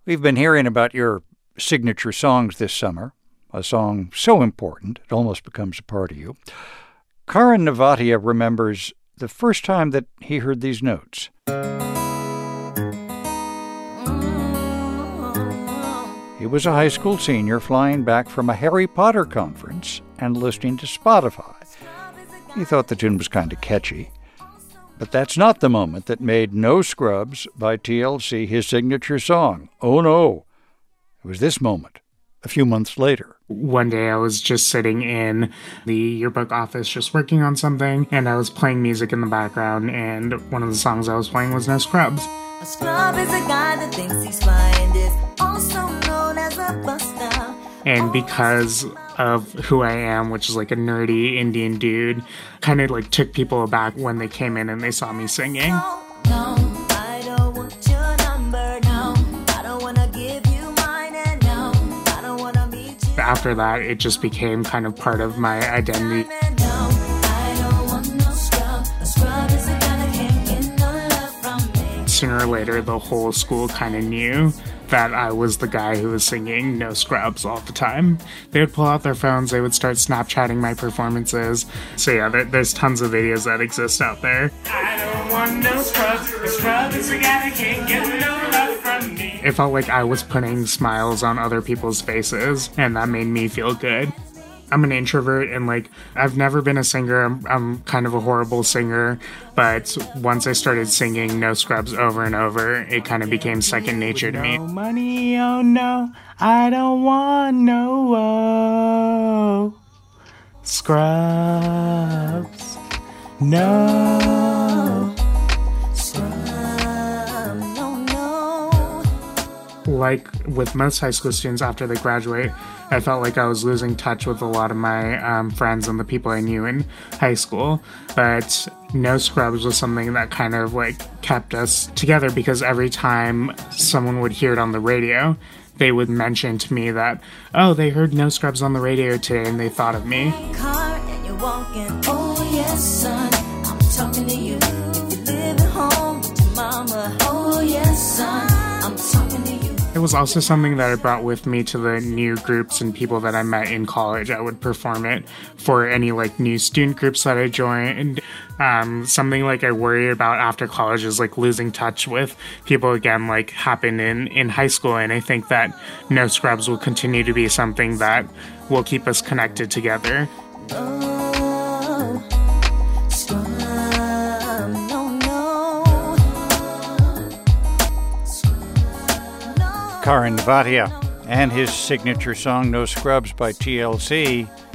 We've been hearing about your signature songs this summer, a song so important it almost becomes a part of you. Karan Nevatia remembers the first time that he heard these notes. He was a high school senior flying back from a Harry Potter conference and listening to Spotify. He thought the tune was kind of catchy. But that's not the moment that made No Scrubs by TLC his signature song. Oh no. It was this moment, a few months later. One day I was just sitting in the yearbook office just working on something, and I was playing music in the background, and one of the songs I was playing was No Scrubs. A scrub is a guy that thinks he's fine, is also known as a buster. And because of who I am, which is like a nerdy Indian dude, kind of like took people aback when they came in and they saw me singing. No, I don't want your number, no. I don't want to give you mine, and no, I don't want to meet you. After that, it just became kind of part of my identity. No, I don't want no scrub. A scrub is a guy that can't get no love from me. Sooner or later, the whole school kind of knew that I was the guy who was singing No Scrubs all the time. They would pull out their phones, they would start Snapchatting my performances. So yeah, there's tons of videos that exist out there. I don't want no scrubs. A scrub is a guy that can't get no love from me. It felt like I was putting smiles on other people's faces, and that made me feel good. I'm an introvert, and I've never been a singer. I'm kind of a horrible singer, but once I started singing No Scrubs over and over, it kind of became second nature to me. No money, oh no, I don't want no scrubs. No. Like with most high school students after they graduate, I felt like I was losing touch with a lot of my friends and the people I knew in high school. But No Scrubs was something that kind of kept us together, because every time someone would hear it on the radio, they would mention to me that, oh, they heard No Scrubs on the radio today and they thought of me. Car and you're walking, oh yes son, I'm talking to you. If you live at home with your mama, oh yes son, I'm talking to you. It was also something that I brought with me to the new groups and people that I met in college. I would perform it for any new student groups that I joined. Something I worry about after college is losing touch with people again, happened in high school. And I think that No Scrubs will continue to be something that will keep us connected together. Karan Nevatia and his signature song No Scrubs by TLC